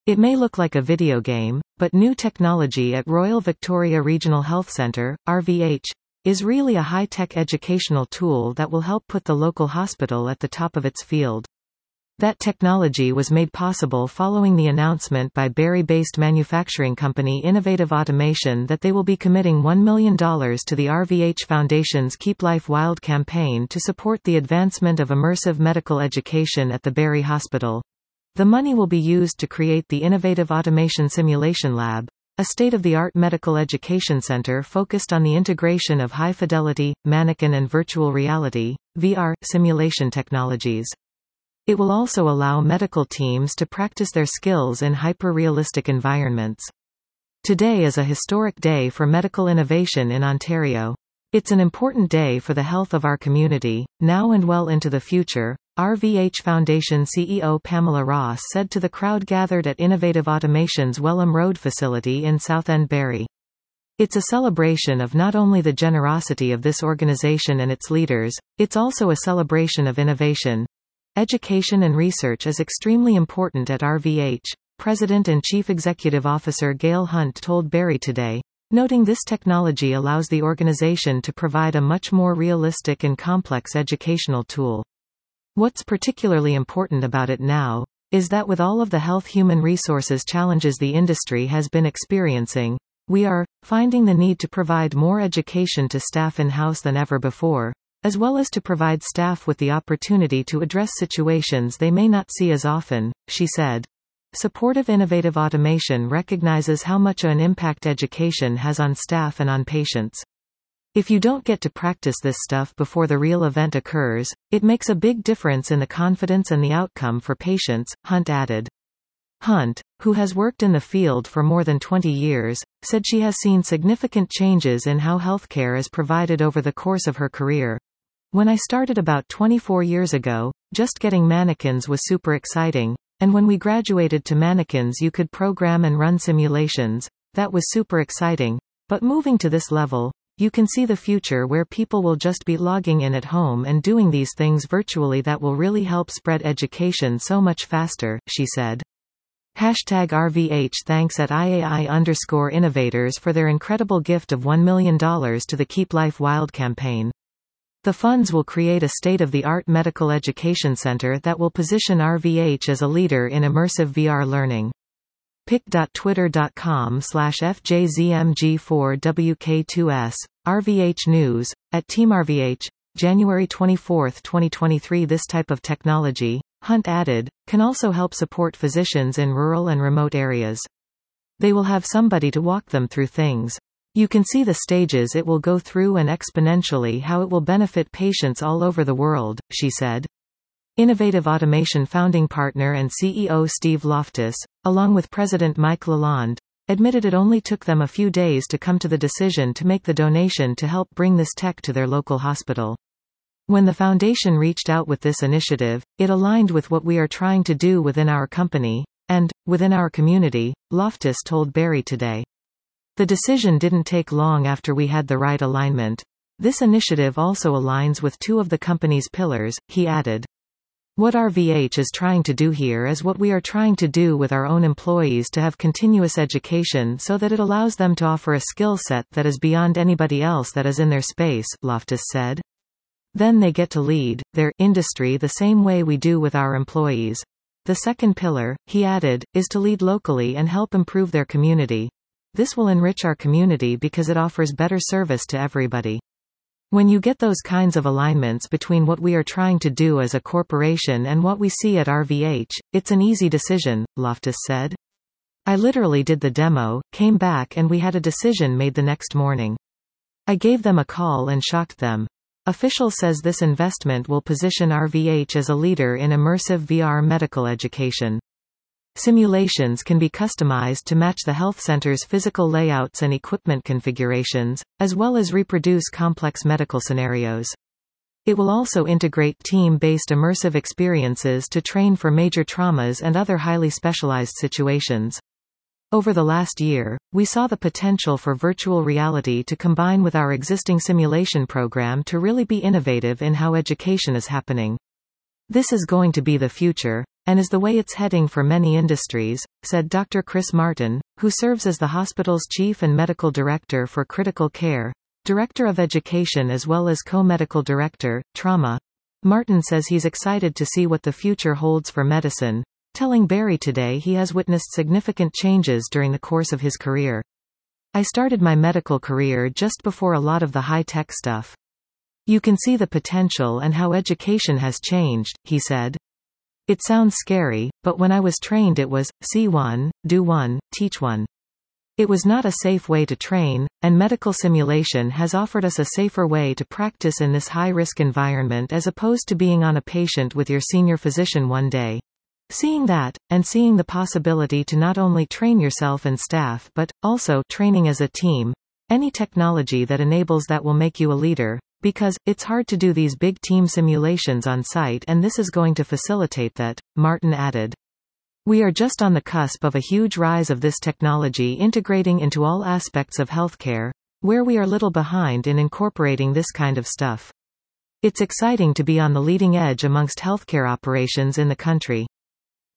It may look like a video game, but new technology at Royal Victoria Regional Health Centre, RVH, is really a high-tech educational tool that will help put the local hospital at the top of its field. That technology was made possible following the announcement by Barrie-based manufacturing company Innovative Automation that they will be committing $1 million to the RVH Foundation's Keep Life Wild campaign to support the advancement of immersive medical education at the Barrie Hospital. The money will be used to create the Innovative Automation Simulation Lab, a state-of-the-art medical education center focused on the integration of high-fidelity, mannequin and virtual reality, VR, simulation technologies. It will also allow medical teams to practice their skills in hyper-realistic environments. Today is a historic day for medical innovation in Ontario. It's an important day for the health of our community, now and well into the future, RVH Foundation CEO Pamela Ross said to the crowd gathered at Innovative Automation's Welham Road facility in Southend Barrie. It's a celebration of not only the generosity of this organization and its leaders, it's also a celebration of innovation. Education and research is extremely important at RVH, President and Chief Executive Officer Gail Hunt told Barrie today, noting this technology allows the organization to provide a much more realistic and complex educational tool. What's particularly important about it now is that with all of the health human resources challenges the industry has been experiencing, we are finding the need to provide more education to staff in-house than ever before, as well as to provide staff with the opportunity to address situations they may not see as often, she said. Supportive Innovative Automation recognizes how much an impact education has on staff and on patients. If you don't get to practice this stuff before the real event occurs, it makes a big difference in the confidence and the outcome for patients, Hunt added. Hunt, who has worked in the field for more than 20 years, said she has seen significant changes in how healthcare is provided over the course of her career. When I started about 24 years ago, just getting mannequins was super exciting, and when we graduated to mannequins you could program and run simulations, that was super exciting, but moving to this level, you can see the future where people will just be logging in at home and doing these things virtually that will really help spread education so much faster, she said. #RVH thanks at IAI_innovators for their incredible gift of $1 million to the Keep Life Wild campaign. The funds will create a state-of-the-art medical education center that will position RVH as a leader in immersive VR learning. pic.twitter.com/FJZMG4WK2S, RVH News, at Team RVH, January 24, 2023. This type of technology, Hunt added, can also help support physicians in rural and remote areas. They will have somebody to walk them through things. You can see the stages it will go through and exponentially how it will benefit patients all over the world, she said. Innovative Automation founding partner and CEO Steve Loftus, along with President Mike Lalonde, admitted it only took them a few days to come to the decision to make the donation to help bring this tech to their local hospital. When the foundation reached out with this initiative, it aligned with what we are trying to do within our company, and, within our community, Loftus told Barrie today. The decision didn't take long after we had the right alignment. This initiative also aligns with two of the company's pillars, he added. What RVH is trying to do here is what we are trying to do with our own employees to have continuous education so that it allows them to offer a skill set that is beyond anybody else that is in their space, Loftus said. Then they get to lead their industry the same way we do with our employees. The second pillar, he added, is to lead locally and help improve their community. This will enrich our community because it offers better service to everybody. When you get those kinds of alignments between what we are trying to do as a corporation and what we see at RVH, it's an easy decision, Loftus said. I literally did the demo, came back and we had a decision made the next morning. I gave them a call and shocked them. Official says this investment will position RVH as a leader in immersive VR medical education. Simulations can be customized to match the health center's physical layouts and equipment configurations, as well as reproduce complex medical scenarios. It will also integrate team-based immersive experiences to train for major traumas and other highly specialized situations. Over the last year, we saw the potential for virtual reality to combine with our existing simulation program to really be innovative in how education is happening. This is going to be the future, and is the way it's heading for many industries, said Dr. Chris Martin, who serves as the hospital's chief and medical director for critical care, director of education as well as co-medical director, trauma. Martin says he's excited to see what the future holds for medicine, telling Barry Today he has witnessed significant changes during the course of his career. I started my medical career just before a lot of the high-tech stuff. You can see the potential and how education has changed, he said. It sounds scary, but when I was trained it was, see one, do one, teach one. It was not a safe way to train, and medical simulation has offered us a safer way to practice in this high-risk environment as opposed to being on a patient with your senior physician one day. Seeing that, and seeing the possibility to not only train yourself and staff but, also, training as a team. Any technology that enables that will make you a leader, because, it's hard to do these big team simulations on site and this is going to facilitate that, Martin added. We are just on the cusp of a huge rise of this technology integrating into all aspects of healthcare, where we are little behind in incorporating this kind of stuff. It's exciting to be on the leading edge amongst healthcare operations in the country.